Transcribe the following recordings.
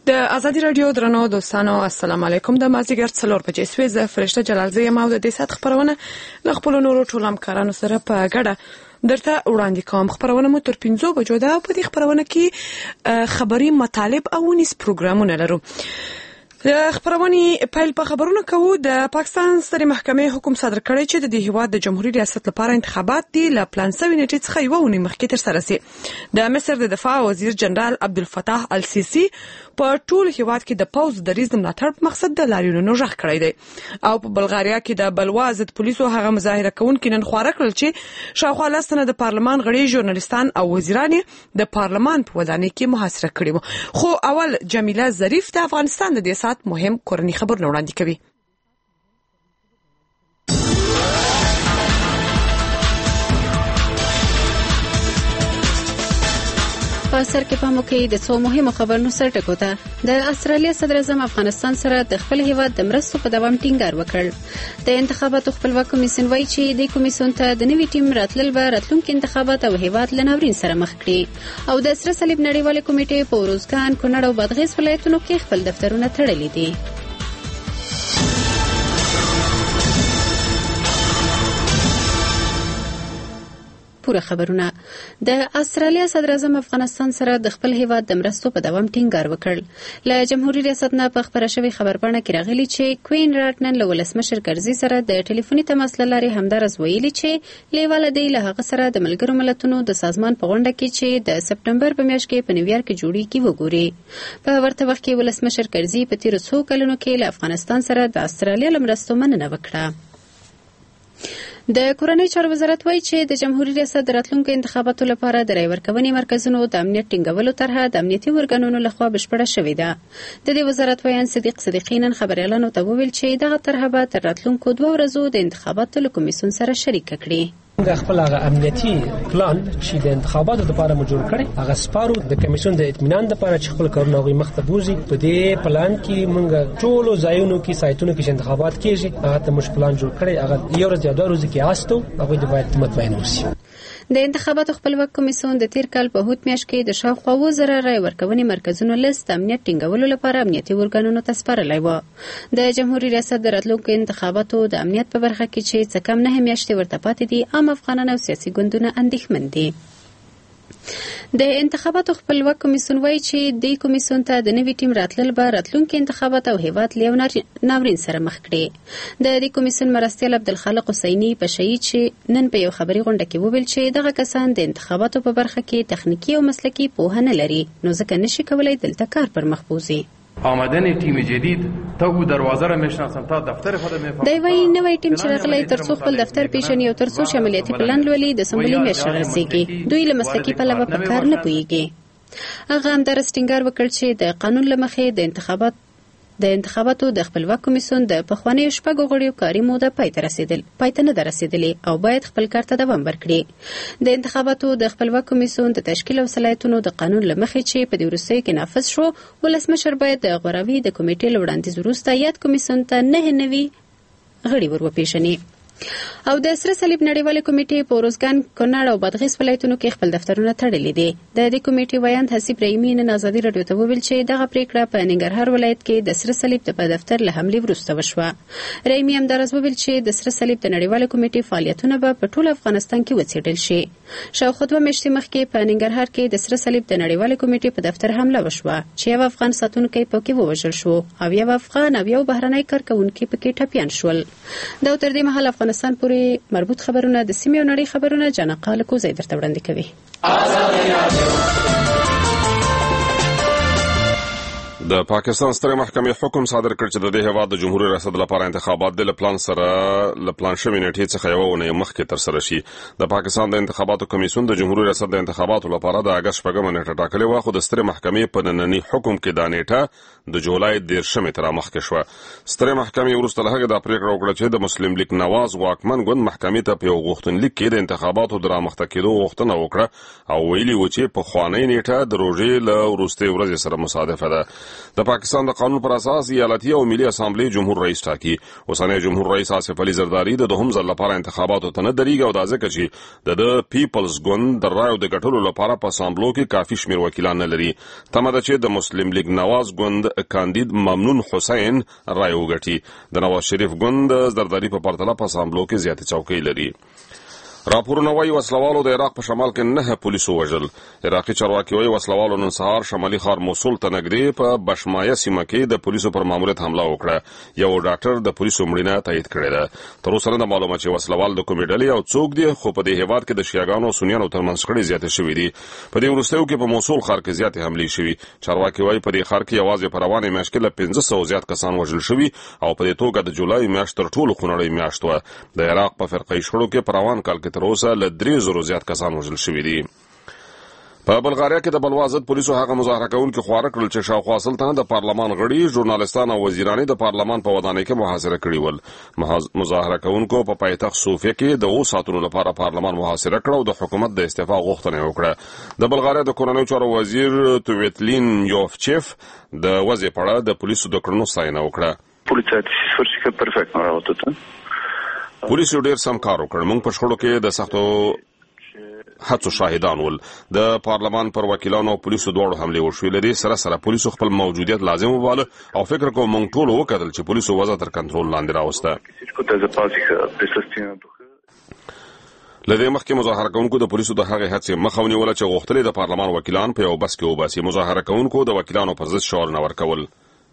د ازادي رادیو درنو دوستانو السلام علیکم. د مازیګر 4 بجې سوي زه فرشته جلالزی یم او د دې سات خبرونه له خپل نورو ټول همکارانو سره په ګډه درته وړاندې کوم. خبرونه مو تر 5 بجو ده. په دې خبرونه کې خبري مطالب او نیس پروګرامونه لرو. خبرونه پیل په خبرونه کوو. د پاکستان سترې محکمې حکم صادر کړی چې د هیواد د جمهوریت ریاست لپاره انتخابات دی له پلان شوی نیټې څخه یو ونې مخکې تر سره سي. د مصر د دفاع وزیر جنرال عبدالفتاح السیسی په ټول هیواد کې د پوز د ریز ملاتړ په مقصد د لاریونونو ژغ کړی دی او په بلغاریا کې د بلوا ضد پولیسو هغه مظاهره کوونکي نن خواره کړل چې شاوخوا لسنه د پارلمان غړي ژورنالیستان او وزیران د پارلمان په ودانۍ کې محاصره کړي وو. خو اول جمیله ظریف د افغانستان د دې سات مهم کورنی خبرونه وړاندې کوي. په سر کې پام وکړئ د څو مهمو خبرونو سر ټکو ته. د استرالیا صدر اعظم افغانستان سره د خپل هیواد د مرستو په دوام ټینګار وکړ. د انتخاباتو خپلواک کمیسیون وایي چې د کمیسیون ته د نوي ټیم راتلل به راتلونکي انتخابات او هیواد له ناورین سره مخ کړي. او د سره صلیب نړیوالې کمیټې په روزګان، کونړ او بادغیس ولایتونو کې خپل دفترونه تړلي دي. پوره خبرونه. د استرالیا صدر اعظم افغانستان سره د خپل هیواد د مرستو په دوام ټینګار وکړ. له جمهوریت ریاست نه په خبره شوی خبرپاڼه کې راغلی چې کوین راټنن له ولسمشر کرزي سره د ټلیفوني تماس له لارې همدارس ویلي چې لیواله دی له هغه سره د ملګرو ملتونو د سازمان په غونډه کې چې د سپټمبر په میاشت کې په نیویارک کې جوړیږي وګوري. په ورته وخت کې ولسمشر کرزي په تیر څو کلونو کې له افغانستان سره د استرالیا له مرستو مننه وکړه. د کورنۍ چارو وزارت وایي چې د جمهوریت ریاست د راتلونکو انتخاباتو لپاره د رای ورکونې مرکزونو د امنیت ټینګولو طرحه د امنیتي ارګانونو لخوا بشپړه شوې ده. د دې وزارت وایي صدیق صدیقی نن خبريالانو ته وویل چې دغه طرحه به تر راتلونکو 2 ورځو د انتخاباتو له کمیسیون سره شریک کړي. د خپل هغه امنیتي پلان چې د انتخاباتو لپاره موجود کړي هغه سپارو د کمیسیون د اطمینان لپاره چې خپل کارونه غوي مخته بوزي. په دې پلان کې موږ ټول ځایونو کې سایتونو کې انتخابات کیږي هغه ته مش پلان جوړ کړي. هغه یو ورځ یا 2 ورځې کې آستو هغه د باید مطمئن اوسي. د انتخاباتو خپلواک کمیسیون د تیر کال په هوت میاشت کې د شاوخوا 1000 رای ورکونې مرکزونو لیست امنیت ټینګولو لپاره امنیتي ارګانونو ته سپارلی و. د جمهوریت ریاست د راتلونکو انتخاباتو د امنیت په برخه کې چې څه کم 9 میاشتې ورته پاتې دي عام افغانان او سیاسي ګوندونه اندېښمن دي. د انتخاباتو خپلواک کمیسیون وایي چې د کمیسیون ته د نوي ټیم راتلل به راتلونکي انتخابات او هیواد له ناورین سره مخ کړي. د دې کمیسیون مرستیال عبدالخالق حسیني په شهید چې نن په یو خبري غونډه کې وویل چې دغه کسان د انتخاباتو په برخه کې تخنیکی او مسلکی پوهه نه لري نو ځکه نشي کولای دلته کار پر مخ بوزي. آمدن تیم جدید تا او دروازه را میشناسم تا دفتر خود میفهم. دی وایي نوی ټیم چې راغلی ترڅو خپل دفتر پیژني او ترڅو شمولیتي پلان لولي د سمبولي میاشت رسیږي. دوی له مسلکي پلوه په کار نه پوهیږي. هغه همدارس ټینګار وکړ چې د قانون له مخې د انتخاباتو د خپلواک کمیسیون د پخوانیو 6 غړیو کاري موده پای ته نه رسیدلې او باید خپل کار ته دوام ورکړي. د انتخاباتو د خپلواک کمیسیون د تشکیل او صلاحیتونو د قانون له مخې چې په دې وروستیو کې نافذ شو ولسمشر باید د غوراوي د کمیټې له وړاندیز وروسته یاد کمیسیون ته 9 نوي غړي ورپېژني. او د سره صلیب نړیوالې کمیټې په روزګان، کونړ او بادغیس ولایتونو کې خپل دفترونه تړلي دي. د دې کمیټې ویاند حسیب رحیمي نن ازادي رادیو ته وویل چې دغه پریکړه په ننګرهار ولایت کې د سره صلیب په دفتر له حملې وروسته وشوه. رحیمي همدارس وویل چې د سره صلیب د نړیوالې کمیټې فعالیتونه به په ټول افغانستان کې وڅېړل شي. شاوخوا 2 میاشتې مخکې په ننګرهار کې د سره صلیب د نړیوالې کمیټې په دفتر حمله وشوه چې یو افغان ساتونکی پکې ووژل شو او یو افغان او یو بهرنی کارکونکي پکې ټپیان شول. دا تر دې مهال افغانستان پورې مربوط خبرونه د سیمې او نړۍ خبرونه جنقاله کو زیدر ته وړاندې کوي. د پاکستان سترې محکمې حکم صادر کړ چې د دې هیواد د جمهوریت ریاست لپاره انتخابات د پلان شوی نیټې څخه یو ونې مخکې تر سره شي. د پاکستان د انتخاباتو کمیسیون د جمهوریت ریاست د انتخاباتو لپاره د اگست 4 نیټه ټاکلې و خو د سترې محکمې په ننني حکم کې دا نیټه د جولای 10 تر مخکې شو. سترې محکمې وروسته له هغه د پریکړه وکړه چې د مسلم لیگ نواز واکمن ګوند محکمې ته په غوښتنلیک کې د انتخاباتو د رامخته کېدو غوښتنه وکړه او ویلي و چې په خوانی نیټه د روزې له وروستي ورځې سره مصادفه ده. د پاکستان د قانون پر اساس ایالتي او ملي اسامبلې جمهور رئیس ټاکي. اوسنی جمهور رئیس آصف علي زرداري د دوهم ځل لپاره انتخاباتو ته نه درېږي او دا ځکه چې د پیپلز ګوند د رایو د ګټلو لپاره په اسامبلو کې کافي شمیر وکیلان نه لري. تمه ده چې د مسلم لیگ نواز ګوند کاندید ممنون حسین رای وګټي. د نواز شریف ګوند زرداري په پرتله په اسامبلو کې زیاتې څوکۍ لري. راپورونه وايي وسلوالو د عراق په شمال کې 9 پولیسو وژل. عراقي چارواکي وايي وسلوالو نن سهار شمالي ښار موصل ته نږدې په بشمایه سیمه کې د پولیسو پر ماموریت حمله وکړه. یو ډاکټر د پولیسو مړینه تایید کړې ده. تر اوسه نه معلومه چې وسلوال د کومې ډلې او څوک دي، خو په دې هیواد کې د شیعاګانو او سنیانو ترمنځ شخړې زیاتې شوې دي. په دې وروستیو کې په موصل ښار کې زیاتې حملې شوې. چارواکي وايي په دې ښار کې یوازې په روانه میاشت کې له 1500 زیات کسان وژل شوي او په دې توګه د جولای میاشت تر ټولو خونړۍ میاشت وه. د عراق په فرقه شخړو کې په روان کال کې تر اوسه له 3,000 زیات کسان وژل شوي دي. په بلغاریا کې د بلوا ضد پولیسو هغه مظاهره کوونکي خواره کړل چې شاوخوا 100 تنه د پارلمان غړي، ژورنالستان او وزیران د پارلمان په ودانۍ کې محاصره کړي ول. مظاهره کوونکو په پایتخت صوفیه کې د 2 ساعتونو لپاره پارلمان محاصره کړ او د حکومت د استعفا غوښتنه وکړه. د بلغاریا د کورنیو چارو وزیر تویتلین یوفچیف د وضع په اړه د پولیسو د کړنو ستاینه وکړه. پولیسو ډیر سم کار وکړ. موږ په شخړو کې د سختو هڅو شاهدان ول. د پارلمان پر وکیلانو او پولیسو دواړو حملې وشوې. لري سره پولیسو خپل موجودیت لازم وباله او فکر کوم موږ ټول وکړل چې پولیسو وضع تر کنټرول لاندې راوسته. لدې مخکې مظاهره کوونکو د پولیسو د هغې هڅې مخه ونیوله چې غوښتل د پارلمان وکیلان په یو بس کې وباسي. مظاهره کوونکو د وکیلانو پر ضد شعارونه ورکول.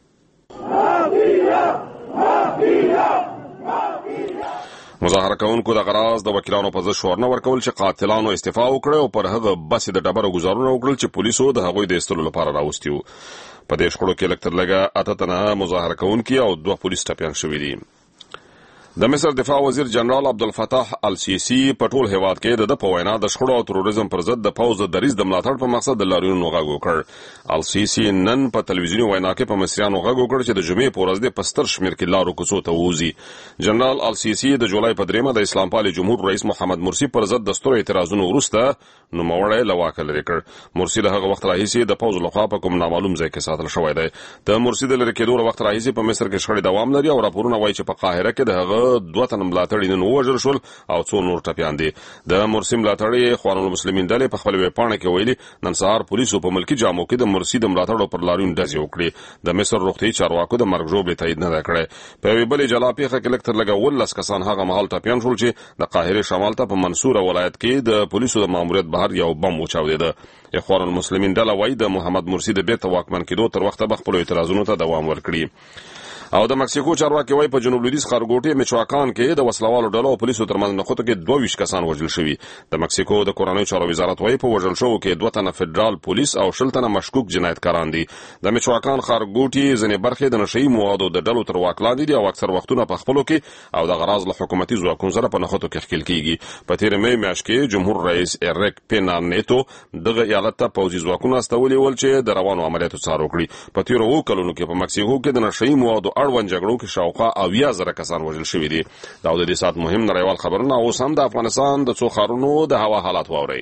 مظاهره کوونکو د غراز د وکیلانو په ضد شعارونه ورکول چې قاتلانو استعفا وکړي او پر هغه بس د ډبرو گزارونه وکړل چې پولیسو د هغوی د ایستلو لپاره راوستي وو. په دې شخړو کې لږ تر لږه 8 تنه مظاهره کوونکي او 2 پولیس ټپیان شوي دي. د مصر دفاع وزیر جنرال عبدالفتاح السیسی په ټول هیواد کې د په وینا د شخړو او تروریزم پر ضد د پوځ د دریځ د ملاتړ په مقصد د لاریونونو غږ وکړ. السیسی نن په تلویزیوني وینا کې په مصریانو غږ وکړ چې د جمعې په ورځ د پستر شمیر کې لارو کوڅو ته ووځي. جنرال السیسی د جولای په 3 د اسلام پالي جمهور رئیس محمد مرسي پر ضد د سترو اعتراضونو وروسته نوموړی له واکه لرې کړ. مرسي له هغه وخت راهیسې د پوځ لخوا په کوم نامعلوم ځای کې ساتل شوی دی. د مرسي د لرې کېدو وخت راهیسې په مصر کې شخړې دوام لري او راپورونه وایي چې په قاهره کې د هغه 2 تن ملاتړي نن وژل شول او 2 نور ټپیان دي. د مرسي ملاتړي اخوان المسلمین ډلې په خپل ویبپاڼه کې ویلي نن سهار پولیسو په ملکی جامو کې د مرسي د ملاتړو پر لاریون ډزې وکړې. د مصر روغتي چارواکو د مرګ ژوبلې تایید نه کړې. په یوې بلې جلا پیښه کې لږ تر لږه 19 کسان هغه مهال ټپیان شول چې د قاهره شمال ته په منصوره ولایت کې د پولیسو د ماموریت بهر یو بم وچاودېده. اخوان المسلمین ډله وایي د محمد مرسي د بیرته واکمن کېدو تر وخته به خپلو اعتراضونو ته دوام ورکړي. او د مکسیکو چارواکي وايي په جنوب لویدیځ ښارګوټي میچواکان کې د وسلوالو ډلو او پولیسو ترمنځ نښتو کې 22 کسان وژل شوي. د مکسیکو د کورنیو چارو وزارت وايي په وژل شوو کې 2 تنه فدرال پولیس او 10 تنه مشکوک جنایتکاران دي. د میچواکان ښارګوټي ځینې برخې د نشئی موادو د ډلو تر واک لاندې دي او اکثر وختونه په خپلو کې او د غراض له حکومتي ځواکونو سره په نښتو کې ښکېل کیږي. په تیر مې میاشت کې جمهور رئیس اریک پینا نیتو دغه ایالت ته پوځي ځواکونه استولي ول چې د روانو عملیاتو څار وکړي. په تیر 2 کلونو کې په مکسیکو کې د نشئی موادو اړوند جګړو کې شاوخوا 80,000 کسان وژل شوي دي. دا د دې سات مهم نړیوال خبرونه اوس هم د افغانستان د څو ښارونو د هوا حالات واورئ.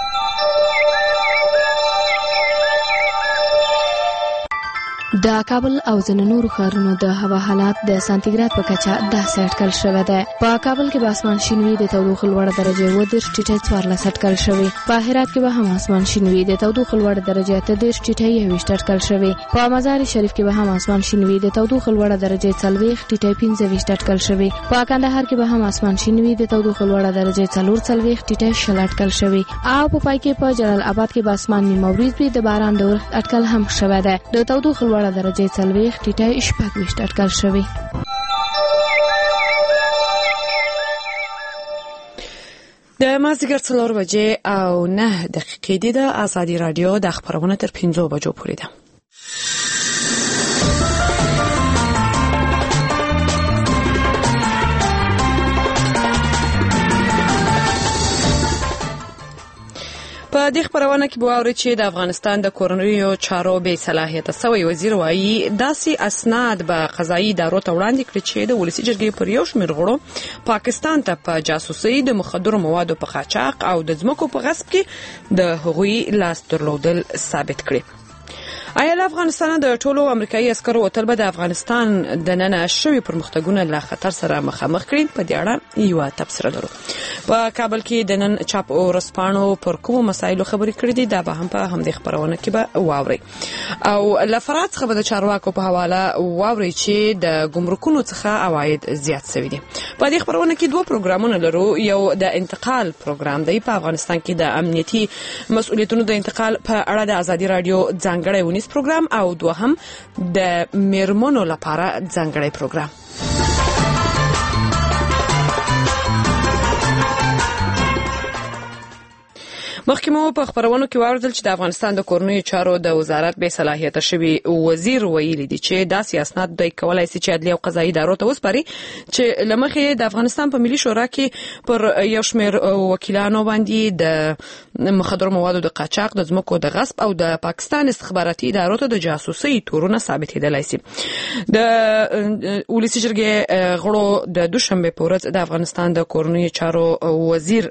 د کابل او ځینو نورو ښارونو د هوا حالات د سانتیګراد په کچه داسې اټکل شوی دی. په کابل کې به اسمان شین وي، د تودوخې لوړه درجه 10 ټیټه 14 اټکل شوی. په هرات کې به هم اسمان شین وي، د تودوخې لوړه درجه 30 ټیټه 21 اټکل شوی. په مزار شریف کې به هم اسمان شین وي، د تودوخې لوړه درجه 40 ټیټه 15 اټکل شوی. په کندهار کې به هم اسمان شین وي، د تودوخې لوړه درجه 44 ټیټه 16 اټکل شوی. او په پای کې په جلال آباد کې به اسمان نیمه ورځ وي، د باران د اورښت اټکل هم شوی دی. د تودوخې درجه 40 ټیټه 26 اټکل شوی. د مازدیګر 4 بجې او 9 دقیقې دي. د آزادي رادیو د خبرونه تر 5 بجو پورې ده. په دې خبرونه کې به اورئ چې د افغانستان د کورنیو چارو بې صلاحیته سوی وزیر وایي داسې اسناد به قضایي ادارو ته وړاندې کړي چې د ولسي جرګې پر یو شمېر غړو پاکستان ته په جاسوسۍ، د مخدرو موادو په قاچاق او د ځمکو په غصب کې د هغوی لاس درلودل ثابت کړي. آیا له افغانستان د ټولو امریکایي عسکرو وتل به د افغانستان د نن شوي پرمختګونه له خطر سره مخامخ کړي؟ په دې اړه یو تبصره لرو. په کابل کې د نن چاپ ورسپانو پر کوم مسایلو خبرې کړې دي، دا به هم په همدې خبرونه کې به واوري. او لفرات څخه به د چارواکو په حواله واوري چې د ګمرکونو څخه عواید زیات شوي دي. په دې خبرونه کې دوه پروګرامونه لرو. یو د انتقال پروګرام دی، په افغانستان کې د امنیتي مسؤلیتونو د انتقال په اړه د ازادي رادیو ځانګړی ونیس پروګرام، او دوهم د میرمنو لپاره ځانګړی پروګرام. مخکې مو په خبرونو کې واوریدل چې د افغانستان د کورنیو چارو د وزارت به صلاحیت شوی وزیر ویلي دی چې داسې اسناد دوی کولای شي چې عدلیه او قضایي ادارو ته وسپاري چې لمخې د افغانستان په ملي شورا کې پر یو شمېر وکیلانو باندې د مخدر موادو د قاچاق، د ځمکو د غصب او د پاکستان استخباراتي ادارو ته د جاسوسي تورونه ثابتېدلای شي. د ولسي جرګې غړو د دوشنبه په ورځ د افغانستان د کورنیو چارو وزیر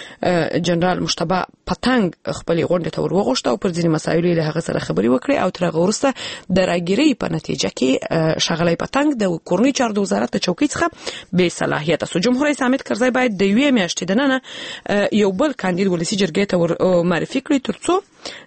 جنرال مشتبه پتنګ خپل غونډه ته ورغوښته او پر ځینې مسایلو له هغه سره خبرې وکړې، او تر هغه وروسته د راګیرۍ په نتیجه کې ښاغلی پتنګ د کورنیو چارو د وزارت د چوکۍ څخه بې صلاحیته شو. جمهور رئیس حامد کرزی باید د یوې میاشتې دننه یو بل کاندید ولسي جرګې ته معرفي کړي ترڅو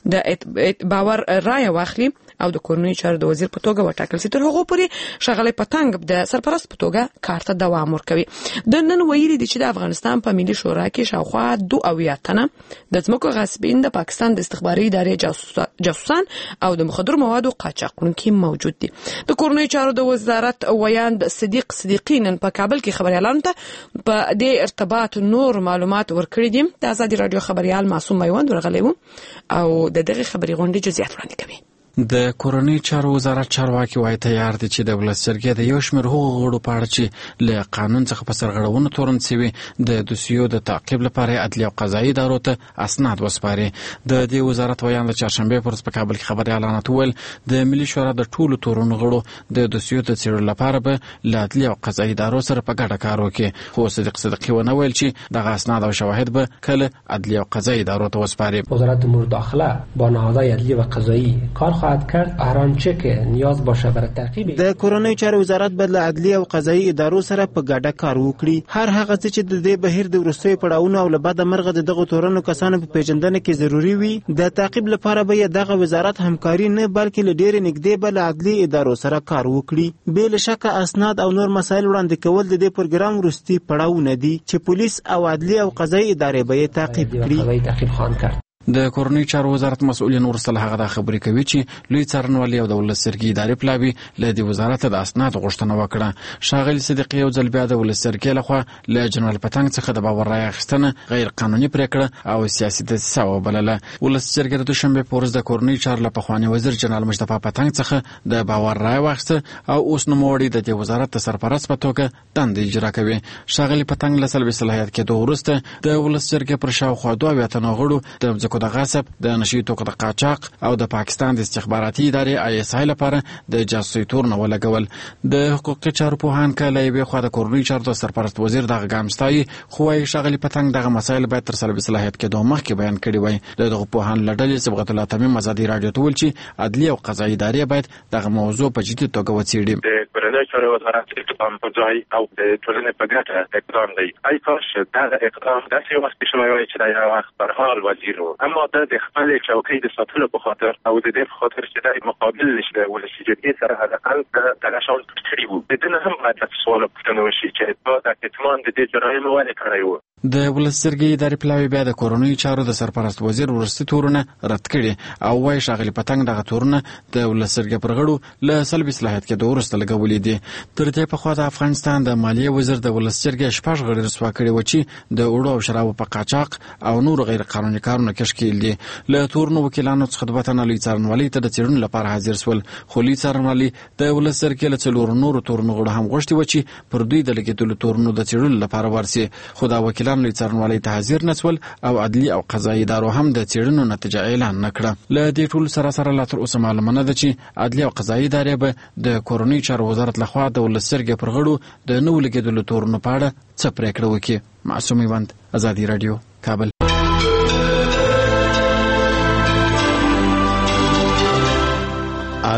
د باور رایه واخلي او د کورنیو چارو د وزیر په توګه وټاکل شي. تر هغه پورې ښاغلی پتنګ د سرپرست په توګه کار ته دوام ورکوي. د نن ویلي دي چې د افغانستان په ملي شورا کې شاوخوا 2 تنه د ځمکو غاصبین، د پاکستان د استخباري ادارې جاسوسان او د مخدر موادو قاچاقونکي موجود دي. د کورنیو چارو د وزارت ویاند صدیق صدیقی نن په کابل کې خبريالانو ته په دې ارتباط نور معلومات ورکړي دي. د ازادي رادیو خبريال معصوم میوند ورغلی و او د دغه خبري غونډې جزئیات وړاندې کوي. د کورنیو چارو وزارت چارواکي وايي تیار دي چې د ولس جرګې د یو شمېر حقوقو غړو په اړه چې له قانون څخه په سرغړونو تورن شوي د دوسیو د تعقیب لپاره عدلیه او قضایي ادارو ته اسناد وسپاري. د دې وزارت ویان د چهارشنبه پر ورځ په کابل کې خبريالانو ته ویل د ملي شورا د ټولو تورن غړو د دوسیو د څېړلو لپاره به له عدلیه او قضایي ادارو سره په ګډه کار وکړي. خو صدیق صدیقی ونه ویل چې دغه اسناد او شواهد به کله عدلیه او قضایي ادارو ته وسپاري. وزارت امور داخله با نهادهای عدلیه و قضایی کار خواهد کرد آنچه که نیاز باشه برای تعقیب. د کورنیو چارو وزارت به له عدلیه او قضایي ادارو سره په ګډه کار وکړي. هر هغه څه چې د دې بهیر د وروستیو پړاوونو او له بعده مرغه دغه تورنو کسانو په پیژندنه کې ضروری وي، د تعقیب لپاره به دغه وزارت همکاري نه بلکې له ډېر نږدې به له عدلیه ادارو سره کار وکړي. بې له شکه اسناد او نور مسایل وړاندې کول د دې پروګرام وروستي پړاوونه دي چې پولیس او عدلیه او قضایي ادارې به یې تعقیب کړي. د کورنیو چارو وزارت مسؤلین ورسره هغه د خبرې کوي چې لوی څارنوالي او د ولس جرګې ادارې پلاوي له دې وزارت د اسناد غوښتنه وکړه. ښاغلي صدیقی یو ځل بیا د ولس جرګې لخوا له جنرال پتنګ څخه د باور رایه اخیستنه غیر قانوني پریکړه او سیاسي دسیسه وبلله. ولس جرګې د دوشنبه په ورځ د کورنیو چارو له پخواني وزیر جنرال مصطفی پتنګ څخه د باور رایه واخیسته او اوس نوموړی د دې وزارت د سرپرست په توګه دندې اجرا کوي. ښاغلي پتنګ له سلبي صلاحیت کېدو وروسته د ولس جرګې پر شاوخوا 2 تنه غړو د ځمکو د غصب، د نشي توکو د قاچاق او د پاکستان د استخباراتي ادارې ISI لپاره د جاسوسي تورونه ولګول. د حقوقي چارو پوهان کله یو خو د کورنیو چارو د سرپرست وزیر دغه ګامستای خو یې ښاغلي پتنګ دغه مسایل باید تر سلبي صلاحیت کېدو مخکې بیان کړي وای. دغه پوهان لړل صبغت الله تمیم ازادي رادیو ته ویل چې عدلیه او قضایي ادارې باید دغه موضوع په جدي توګه وڅېړي. د کورنیو چارو وزارت اقدام په ځای او د ټولنې په ګټه اقدام دی. ای کاش دا اقدام داسې وخت شوی چې دا یو وخت پر حال وزیر و، اما د خپل چوکۍ د ساتلو په خاطر او د دې په خاطر چې د مقابل نشي د ولسي جرګې سره حداقل د شان کړی وو. د دې هم باید سوال پوښتنه وشي چې دا اطمینان د دې جرایم ولې کړی وو. د ولس جرګې ادارې پلاوي بیا د کورنیو چارو د سرپرست وزیر ورستي تورونه رد کړي او وايي ښاغلي پتنګ دغه تورونه د ولس جرګې پر غړو له سلبي صلاحیت کې د ورسته لګولې دي. تر دې په خوا د افغانستان د مالیې وزیر د ولس جرګې شپږ غړي رسوا کړي و چې د اوړو او شرابو په قاچاق او نور غیر قانوني کارونه کې ښکېل دي. له تورنو وکیلانو څخه د وطن لوی څارنوالۍ ته د څېړنې لپاره حاضر شول، خو لوی څارنوالۍ د ولس جرګې له څلورو نورو تورنو غړو هم غوښتي و چې پر دوی د لګېدلو تورنو د څېړلو لپاره ورسي، خو دا وکیلان لوی څارنوالۍ حاضر نسول او عدلی او قضایي ادارو هم د څېړنو نتیجه اعلان نکړه. له دې ټول سره لا تر اوسه معلومه نه ده چې عدلی او قضایي ادارې به د کورنیو چارو وزارت لخوا د ولس جرګې پر غړو د نوو لګېدلو تورنو په اړه څه پرېکړه وکړي. معصوم میوند، ازادي رادیو، کابل.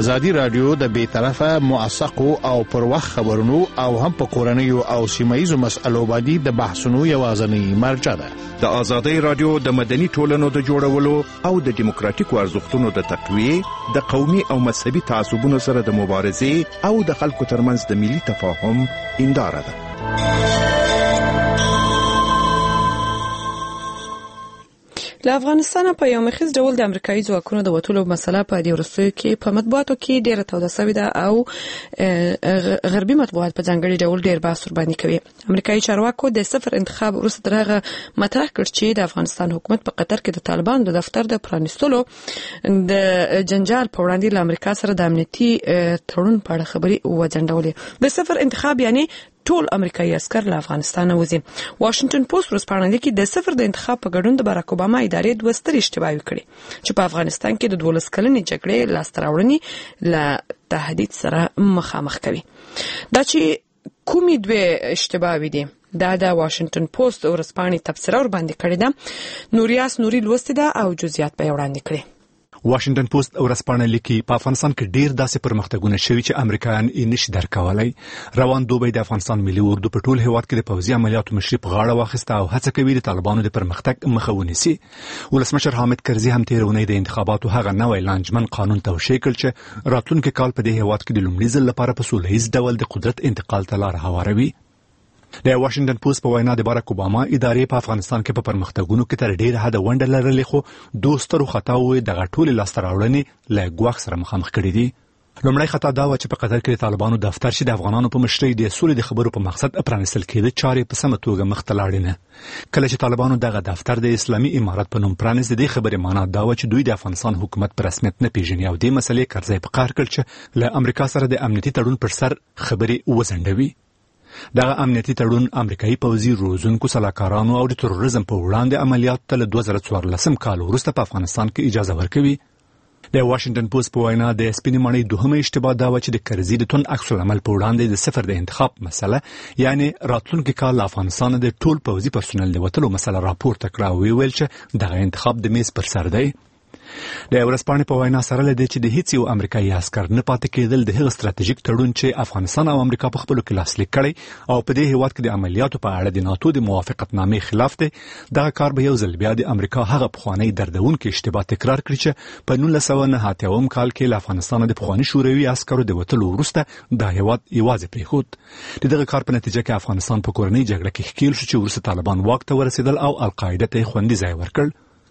ازادي رادیو د بیطرفه موثقو او پر وخت خبرونو او هم په کورنیو او سیمایي مسایلو باندې د بحثونو یوازنی مرجع ده. د ازادي رادیو د مدني ټولنو د جوړولو او د دیموکراتیکو ارزښتونو د تقویه، د قومي او مذهبي تعصبونو سره د مبارزې او د خلکو ترمنځ د ملي تفاهم هنداره ده. له افغانستان په یو مخیز ډول د امریکایي ځواکونو د وټولو مسله په دې ورستیو کې په مطبوعاتو کې ډیره توده شوې ده او غربي مطبوعات په ځانګړي ډول ډیر بحث ورباندې کوي. امریکایي چارواکو د صفر انتخاب وروسته درغه مطرح کړ چې د افغانستان حکومت په قطر کې د طالبانو د دفتر د پرانیستلو د جنجال په وړاندې له امریکا سره د امنیتي تړون په اړه خبري وځنډولې. د صفر انتخاب یعنی ټول امریکایي عسكر له افغانستان وځي. واشنگټن پوسټ ورسپارنه لیکي د صفر د انتخاب په ګډون د باراک اوباما ادارې دوه سترې اشتباهي کړې چې په افغانستان کې د 12 کلنې جګړې لاستراوړنې له تهدید سره مخامخ کوي. دا چې کومې دوه اشتباهي دي دا د واشنگټن پوسټ ورسپارنه تفسیر ور باندې کړی ده. نوریاس نوري لوستي ده او جزئیات به وړاندې کړي. واشنگټن پوسټ ورسپارنه لیکي په افغانستان کې ډیر داسې پرمختګونه شوي چې امریکایان یې نشي درکولای. روان دوبی د افغانستان ملي اردو په ټول هیواد کې د پوځي عملیاتو مشري په غاړه واخیسته او هڅه کوي د طالبانو د پرمختګ مخه ونیسي. ولسمشر حامد کرزي هم تیرونی د انتخاباتو هغه نوې لانجمن قانون توشیح کړ چې راتلونکي کال په دې هیواد کې د لومړي ځل لپاره په سولهییز ډول د قدرت انتقال ته لار هواروي. د واشنگټن پوسټ په وینا د باراک اوباما ادارې په افغانستان کې په پرمختګونو کې تر ډیره حد ونډه لرلې، خو دوسترو خطاوې د غټول لاستراوړنې له ګواښ سره مخامخ کړي دي. لومړی خطا دا و چې په قطر کې د طالبانو دفتر چې د افغانانو په مشرۍ د سولې د خبرو په مقصد پرانیستل کېده چارې په سمه توګه مخ ته لاړې نه. کله چې طالبانو دغه دفتر د اسلامي امارات په نوم پرانیست، د خبرې معنا دا و چې دوی د افغانستان حکومت په رسمیت نه پیژني او د مسلې کرځي په قهر کړ چې له امریکا سره د امنیتي تړون پر سر خبرې وزندوي. دغه امنیتي تړون امریکایي پوځي روزونکو سلاکارانو او د تروریزم په وړاندې عملیاتو ته له 2014 کال وروسته په افغانستان کې اجازه ورکوي. د واشنگټن پوسټ په وینا د سپینې ماڼۍ دوهمه اشتباه دا و چې د کرزي د تون عکس العمل په وړاندې د صفر د انتخاب مسله یعنی راتلونکي کال افغانستان د ټول پوځي پرسونل د وټلو مسله راپورته کړه او ویل چې دغه انتخاب د میز پر سر دی. د ورسپانې په وینا سره لدې چې د هیڅ یو امریکایي عسكر نه پاتې کېدل د هغه ستراتیژیک تړون چې افغانستان او امریکا په خپل کې لاسلیک کړي او په دې هیواد کې د عملیاتو په اړه د ناتو د موافقتنامې خلاف دی. دغه کار به یو ځل بیا د امریکا هغه پخوانی دردونکو اشتباه تکرار کړي چې په 1999 کال کې له افغانستان د پخوانی شوروي عسکرو د وټلو وروسته د هیواد یوازې پریښود. دغه کار په نتیجه کې افغانستان په کورنۍ جګړه کې ښکیل شو چې ورسره طالبان واک ته ورسېدل او القاعده ته خوندي ځای ورکړ.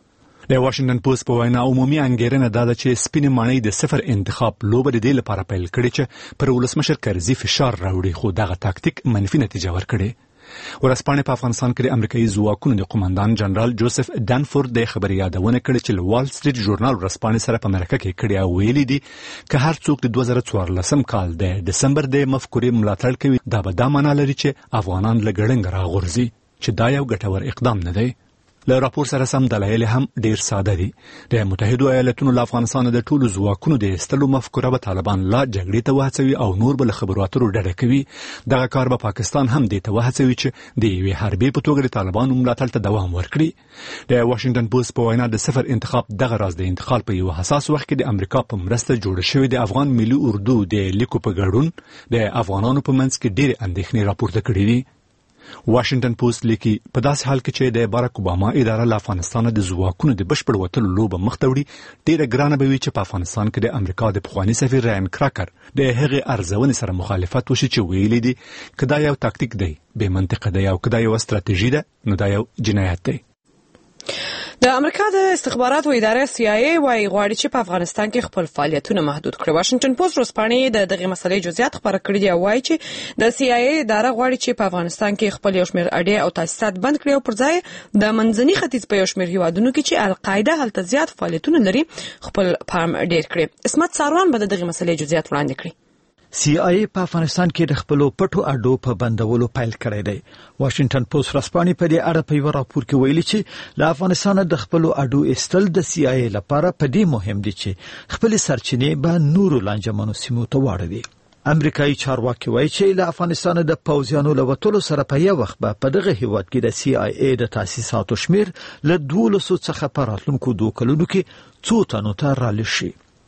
د واشنگټن پوسټ په وینا عمومي انګیرنه دا ده چې سپینې ماڼۍ د صفر انتخاب لوبه د دې لپاره پیل کړې چې پر ولسمشر کرزي فشار راوړي، خو دغه تاکتیک منفي نتیجه ورکړي. ورسپانې په افغانستان کې د امریکایي ځواکونو د قوماندان جنرال جوزف دانفورد د خبري یادونه کړې چې وال سټریټ ژورنال ورسپانې سره په امریکا کې کړي او ویلي دي چې هر څوک د 2014 کال د دسمبر د مفکورې ملاتړ کوي دا به دا معنی لري چې افغانان له ګړنګ راغورځي، چې دا یو ګټور اقدام نه دی. له راپور سره سم دلایل هم ډیر ساده دي. د متحده ایالاتونو له افغانستان د ټولو ځواکونو د ایستلو مفکوره به طالبان لا جګړې ته وهڅوي او نور به له خبرو اترو ډډه کوي. دغه کار به پاکستان هم دې ته وهڅوي چې د یوې حربې په توګه د طالبانو ملاتړ ته دوام ورکړي. د واشنگټن پوسټ په وینا د صفر انتخاب دغه راز د انتقال په یو حساس وخت کې د امریکا په مرسته جوړ شوی د افغان ملي اردو د لیکو په ګډون د افغانانو په منځ کې ډېر اندېښنې راپورته کړې دي. واشنگټن پوسټ لیکي په داسې حال کې چې د باراک اوباما اداره له افغانستان د ځواکونو د بشپړ وټلو لوبه مخ ته وړي، ډیره ګرانه به وي چې په افغانستان کې د امریکا د پخوانی سفیر راین کراکر د هغې ارزونې سره مخالفت وشي چې ویلي دي کدا یو تاکتیک دی به منطقه دی او کدا یو استراتیژي ده نو دا یو جنایت دی. د امریکا د استخباراتو اداره CIA وايي غواړي چې په افغانستان کې خپل فعالیتونه محدود کړي. واشنگټن پوسټ ورسپانې د دغه مسلې جزئیات خبره کړې دي او وايي چې د CIA اداره غواړي چې په افغانستان کې خپل یو شمېر اډې او تاسیسات بند کړي او پر ځای د منځني ختیځ په یو شمېر هیوادونو کې چې القاعده هلته زیات فعالیتونه لري خپل پام ډیر کړي. اسمت ساروان به دغه مسلې جزئیات وړاندې کړي. CIA په افغانستان کې د خپل پټو اډو په بندولو پیل کړی دی. واشنگټن پوسټ رسپانې په دې اړه په یو راپور کې ویلي چې له افغانستان د خپل اډو استل د CIA لپاره په دې مهم دي چې خپل سرچینې به نورو لانجمنو سیمو ته واړوي. امریکایي چارواکي وایي چې له افغانستان د پوځیانو له وټولو سره په یو وخت په دغه هیواد کې د CIA د تاسیساتو شمیر له 1200 څخه په راتلونکو 2 کلونو کې 2 تنو ته رالي شي.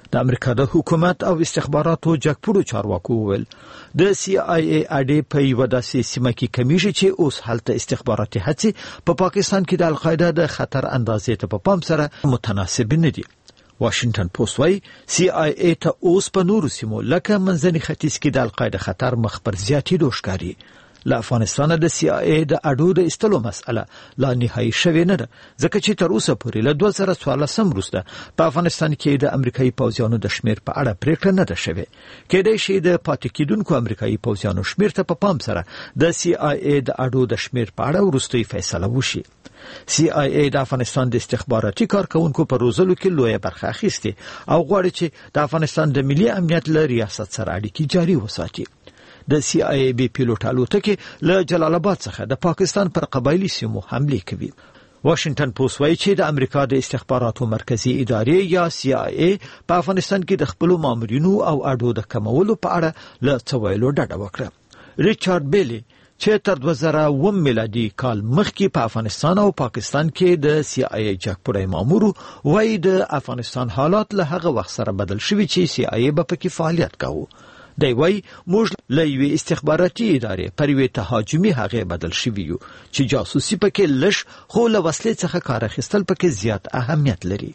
د امریکا د حکومت او استخباراتو جګپوړو چارواکو وویل د CIA اډې په یو داسې سیمه کې کمیږي چې اوس هلته استخباراتي هڅې په پاکستان کې د القاعده د خطر اندازې ته په پام سره متناسب نه دي. واشنگټن پوسټ وايي CIA ته اوس په نورو سیمو لکه منځني ختیځ کې د القاعده خطر مخ پر زیاتېدو ښکاري. له افغانستان د CIA د اډو د استلو مسأله لا نهایی شوې نه ده ځکه چې تر اوسه پورې له 2014 وروسته په افغانستان کې د امریکایي پوځیانو د شمیر په اړه پریکړه نه ده شوې. کېدای شي د پاتې کېدونکو امریکایي پوځیانو شمیر ته په پام سره د CIA د اډو د شمیر په اړه وروستۍ فیصله وشي. CIA د افغانستان د استخباراتي کارکونکو په روزلو کې لویه برخه اخیستې او غواړي چې د افغانستان د ملي امنیت له ریاست سره اړیکې جاري وساتي. د CIA پیلوټ الوتکې له جلال آباد څخه د پاکستان پر قبایلی سیمو حمله کوي. واشنگټن پوسټ وايي چې د امریکا د استخباراتو مرکزی ادارې یا CIA په افغانستان کې د خپل مامورینو او اډو د کمولو په اړه له څه ویلو ډډه وکړه. ریچارډ بیلی چې تر 2001 میلادي کال مخکې په افغانستان او پاکستان کې د CIA جګپوړی مامور وایي د افغانستان حالات له هغه وخت سره بدل شوي چې CIA به پکې فعالیت کاوه. دی وای موږ له یوې استخباراتي ادارې پر یوې تهاجمي هغه بدل شوي یو چې جاسوسي پکې لږ خو له وسلې څخه کار اخیستل پکې زیات اهمیت لري.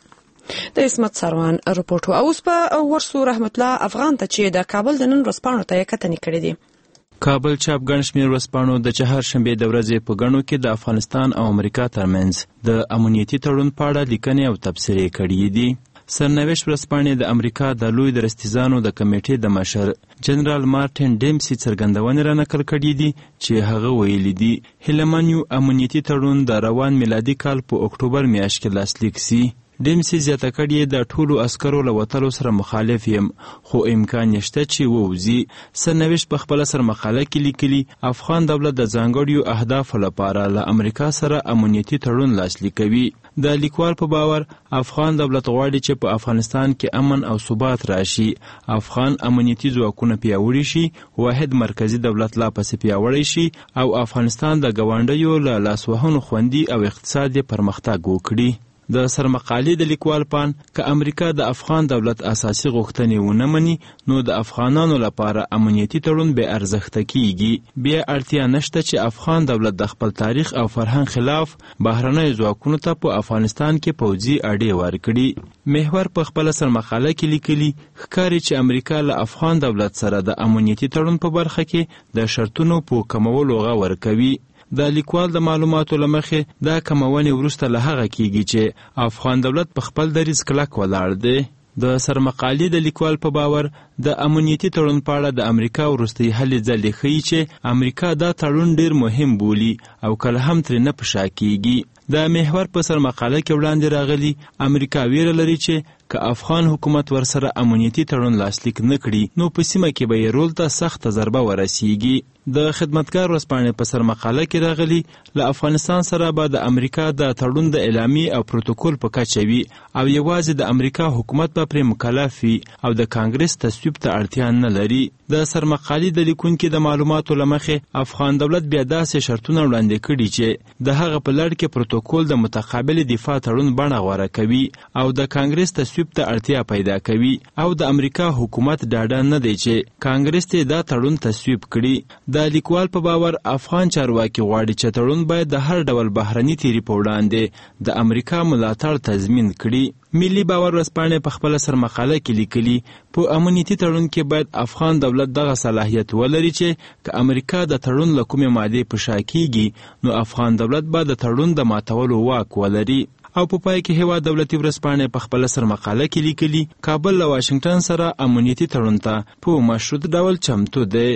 د اسمت سروان رپورټ. اوس په ورسو رحمت الله افغان ته چې د کابل د نن ورځپاڼو ته کتنې کړې دي. کابل چاپ ګڼ شمېر ورځپاڼو د چهارشنبې د ورځې په ګڼو کې د افغانستان او امریکا ترمنځ د امنیتي تړون په اړه لیکنې او تبصرې کړې دي. سرنوشت ورځپاڼې د امریکا د لوی درستیزانو د کمیټې د مشر جنرال مارټین ډیمسي څرګندونې را نقل کړي دي چې هغه ویلي دي هیلمنیو امنیتي تړون د روان میلادي کال په اکتوبر میاشت کې لاسلیک سي. ډیمسي زیاته کړي د ټولو عسکرو له وتلو سره مخالف یم خو امکان نشته چې ووځي. سرنوشت په خپله سرمقاله کې لیکلي افغان دولت د ځانګړیو اهدافو لپاره له امریکا سره امنیتي تړون لاسلیک کوي. د لیکوال په باور افغان دولت غواړي چې په افغانستان کې امن او ثبات راشي، افغان امنیتي ځواکونه پیاوړي شي، واحد مرکزی دولت لا پسې پیاوړی شي او افغانستان د ګاونډیو له لاسوهنو خوندي او اقتصادي پرمختګ وکړي. د سرمقالې د لیکوال پان که امریکا د افغان دولت اساسي غوښتنې ونه مني نو د افغانانو لپاره امنیتي تړون بې ارزښته کیږي. بیا اړتیا نشته چې افغان دولت د خپل تاریخ او فرهنګ خلاف بهرنیو ځواکونو ته په افغانستان کې پوځي اډې ورکړي. محور په خپل سرمقاله کې لیکلي ښکاري چې امریکا له افغان دولت سره د امنیتي تړون په برخه کې د شرطونو په کمولو غور کوي. د لیکوال د معلوماتو له مخې دا کمونې وروسته له هغه کیږي چې افغان دولت په خپل دریځ کلک ولاړ دی. د سرمقالې د لیکوال په باور د امنیتي تړون په اړه د امریکا وروستۍ هلې ځلې ښیي چې امریکا دا تړون ډیر مهم بولي او کله هم ترې نه په شا کیږي. د محور په سرمقاله کې وړاندې راغلي امریکا ویره لري چې که افغان حکومت ورسره امنیتي تړون لاسلیک نه کړي نو په سیمه کې به یې رول ته سخته ضربه ورسیږي. د خدمتګار ورځپاڼې په سرمقاله کې راغلي له افغانستان سره به د امریکا د تړون د اعلامیې او پروتوکول په کچه وي او یوازې د امریکا حکومت به پرې مکلف وي او د کانګرس تصویب ته اړتیا نه لري. د سرمقالې د لیکونکي د معلوماتو له مخې افغان دولت بیا داسې شرطونه وړاندې کړي چې د هغه په لړ کې پروتوکول د متقابل دفاع تړون بڼه غوره کوي او د کانګرس تصویب ته اړتیا پیدا کوي او د امریکا حکومت ډاډه نه دی چې کانګرس ته دا تړون تصویب کړي. د لیکوال په باور افغان چارواکي غواړي چې تړون باید د هر ډول بهرني تیری په وړاندې د امریکا ملاتړ تضمین کړي. ملي باور ورځپاڼې په خپله سرمقاله کې لیکلي په امنیتي تړون کې باید افغان دولت دغه صلاحیت ولري چې که امریکا د تړون له کومې مادې په شا کیږي نو افغان دولت به د تړون د ماتولو واک ولري. او په پای کې هیواد دولتي ورځپاڼې په خپله سرمقاله کې لیکلي کابل له واشنګټن سره امنیتي تړون ته په مشروط ډول چمتو دی.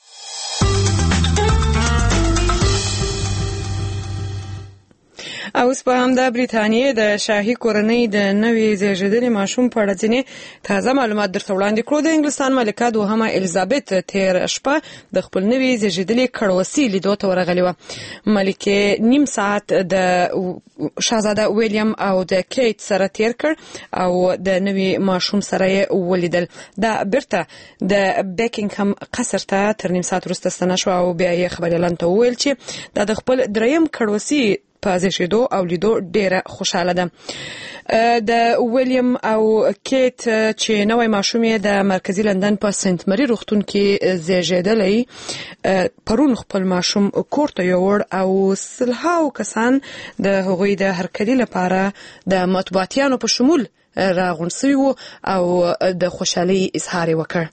اوس په همدا بریتانیې د شاهي کورنۍ د نوې زیږیدلي ماشوم په اړه ځینې تازه معلومات درته وړاندې کړو. د انګلستان ملکه دوهمه الیزابت تیر شپه د خپل نوې زیږیدلي کړوسي لیدو ته ورغلې وه. ملکې نیم ساعت د شاهزاده ویلیام او د کیت سره تیر کړ او د نوې ماشوم سره یې ولیدل. دا بیرته د بیکینګهم قصر ته تر نیم ساعت وروسته ستنه شوه او بیا یې خبریالانو ته وویل چې دا د خپل دریم کړوسي په زیږیدو او لیدو ډیره خوشاله ده. د ویلیام او کیت چې نوې ماشوم یې د مرکزی لندن په سنت مری روغتون کې زیږیدلی پرون خپل ماشوم کور ته یوړ او سلهاو کسان د هغوی د هرکلي لپاره د مطبوعاتیانو په شمول راغونډ شوي وو او د خوشحالۍ اظهار یې وکړ.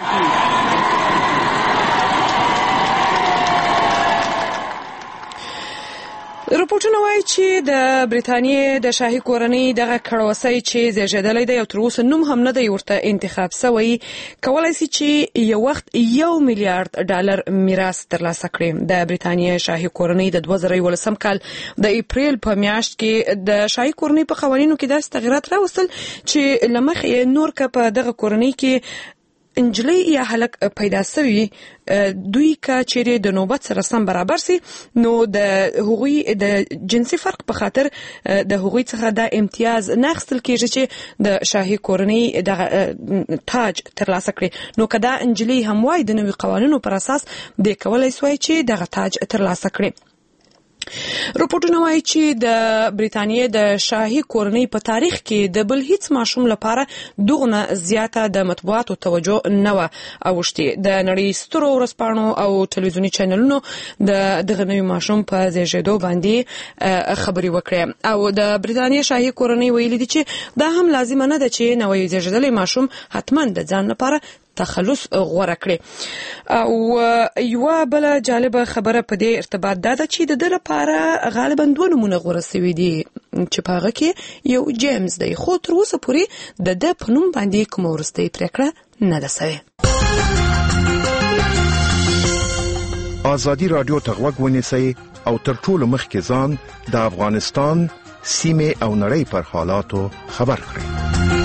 رپورټونه وایي چې د بریتانیې د شاهي کورنۍ دغه کړوسی چې زیږیدلی دی او تر اوسه نوم هم نه دی ورته انتخاب شوی کولی شي چې یو وخت $1 میلیارډ میراث ترلاسه کړي. د بریتانیې شاهي کورنۍ د 2011 کال د اپریل په میاشت کې د شاهي کورنۍ په قوانینو کې داسې تغیرات راوستل چې له مخې نور که په دغه کورنۍ کې انجلی یا هلک پیدا شوی دوی که چیرې د نوبت سره سم برابر سي نو د هغوی د جنسي فرق په خاطر د هغوی څخه د امتیاز نه اخیستل کیږي چې د شاهي کورنۍ د تاج ترلاسه کړي. نو که دا انجلی هم وای د نوي قوانینو پر اساس د کولای سوی چې دغه تاج ترلاسه کړي. رپورټونه وایي چې د بریتانیې د شاهي کورنۍ په تاریخ کې د بل هیڅ ماشوم لپاره دغه زیاته د مطبوعاتو توجه نه و اوښتې. د نړۍ سترو ورځپاڼو او ټلویزیوني چینلونو دغه نوي ماشوم په زیږیدو باندې خبري وکړې او د بریتانیې شاهي کورنۍ ویلي دي چې دا هم لازمه نه ده چې نوې زیږیدلی ماشوم حتما د ځان لپاره تخلص غوره کړي. او یو بل جالبه خبره په دې ارتباط ده چې د لپاره غالبا 2 نمونه غوره شوي دي چې په هغه کې یو جیمز دی خو تر اوسه پورې د په نوم باندې کومه وروستۍ پریکړه نه ده شوې. ازادي رادیو ته غوږ ونیسئ او تر ټولو مخکې ځان د افغانستان سیمې او نړۍ پر حالاتو خبر کړئ.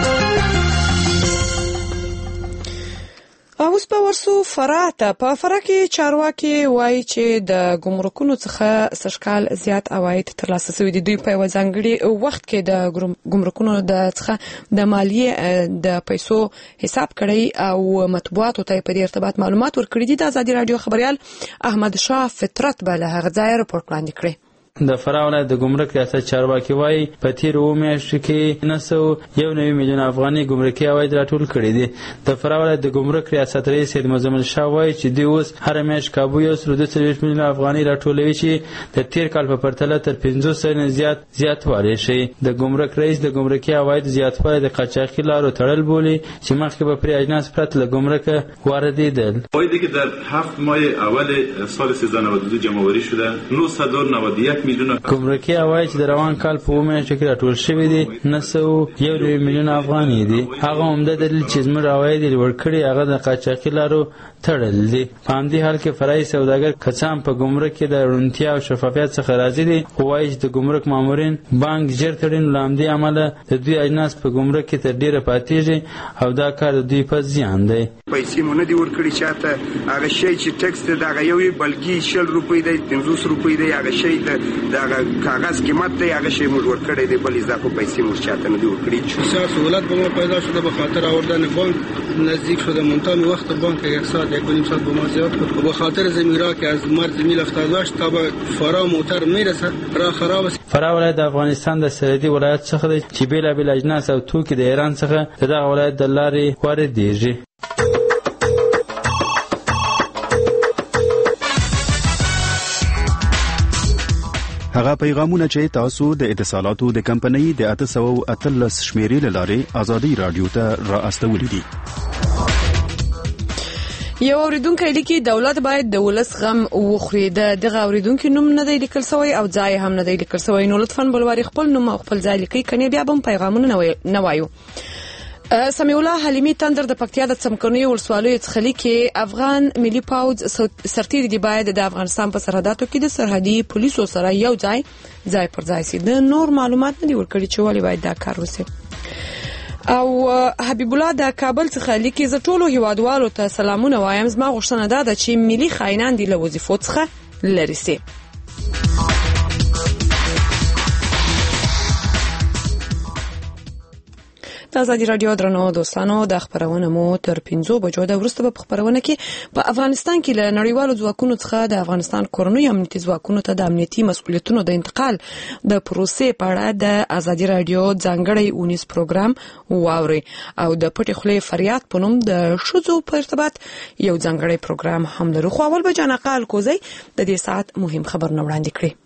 اوس په ورسو فراه ته په فراه کې چارواکي وایي چې د ګمرکونو څخه سږکال زیات عواید ترلاسه شوي دي. دوی په یوه ځانګړي وخت کې د ګمرکونو څخه د مالیې د پیسو حساب کړی او مطبوعاتو ته په دې ارتباط معلومات ورکړي دي. د ازادي رادیو خبريال احمد شاه فطرت به له هغه ځایه رپورټ وړاندې کړی. د فراه ولایت د ګمرک ریاست چارواکي وایي په تیرو میاشتو کې 991 میلیون افغاني ګمرکي عواید راټول کړي دي. د فراه ولایت د ګمرک ریاست رئیس سید مزمل شاه وایي چې دوی اوس هر میاشت کابو 142 میلیون افغاني راټولوي چې د تیر کال په پرتله تر 500 نه زیاتوالی شي. د ګمرک رئیس د ګمرکي عواید زیاتوالی د قاچاقي لارو تړل بولي چې مخکې به پرې اجناس پرته له ګمرکه واردېدل. عوایدی که در 7 ماه اول سال 1392 جمع‌آوری شده 991 میلیون. ګمرکي عواید چې د روان کال په میاشتو کې راټول شوي دي 901 میلیون افغاني دي. هغه عمده دلیل چې زموږ عواید لوړ کړي هغه د قاچاقي لارو تړل دي. په همدې حال کې فرعي سوداګر کسان په ګمرک کې د روڼتیا او شفافیت څخه راضي دي خو وایي چې د ګمرک مامورین بانک ژر تړي له همدې امله د دوی اجناس په ګمرک کې تر ډیره پاتېږي او دا کار د دوی په زیان دی. پیسې مونږ نه دي ورکړي چاته هغه شی چې ټیکس دی دغه یو بلکې 60 روپۍ دی 50 روپۍ دی هغه شی دغه کاغذ قیمت دی هغه شی موږ ورکړی دی بل اضافه پیسې موږ چاته نه دي ورکړي. سهولت به ما پیدا شده به خاطر آوردن بانک نزدیک شده منتها وقت بانک یک ساعت 1.5 ساعت به ما زیاد کرد و به خاطر زمیرا که از مرز میل 78 تا به فرا موتر میرسه راه خراب است. فرا ولایت د افغانستان د سرحدي ولایت څخه دی چې بیلابیل اجناس او توکي د ایران څخه د دغه ولایت د لارې واردېږي. هغه پیغامونه چې تاسو د اتصالاتو د کمپنۍ د 813 شمیرې لارې ازادي رادیو ته را استولې دي. یو اوریدونکو لیکي دولت باید د ولس غم وخوري. دغه اوریدونکو نوم نه دی لیکل شوی او ځای هم نه دی لیکل شوی. نو لطفاً بلواري خپل نوم او خپل ځای لیکي کني بیا هم پیغامونه نه وایو. سمیع الله حلیمی تندر د پکتیا د څمکنیو ولسوالیو څخه لیکي افغان ملي پوځ سرتیري دی باید د افغانستان په سرحداتو کې د سرحدي پولیسو سره یو ځای پر ځای سي. د نور معلومات نه دی ورکړي چې ولې باید دا کار وشي. او حبیب الله د کابل څخه لیکي ز ټولو هیوادوالو ته سلامونه وایم. زما غوښتنه ده چې ملي خاینان دی له وظیفو څخه لري سي. د ازادي رادیو درنو دوستانو د خبرونه مو تر 5 بجو د ورسته په خبرونه کې په افغانستان کې له نړیوالو ځواکونو څخه د افغانستان کورنۍ امنیتي ځواکونو ته د امنیتي مسؤلیتونو د انتقال د پروسې په اړه د ازادي رادیو ځانګړی اونیز پروګرام واوري او د پټي خلې فریاد په نوم د شذو په ارتباط یو ځانګړی پروګرام هم لري. خو اول به جنقال کوزي د دې ساعت مهم خبرونه وړاندې کړي.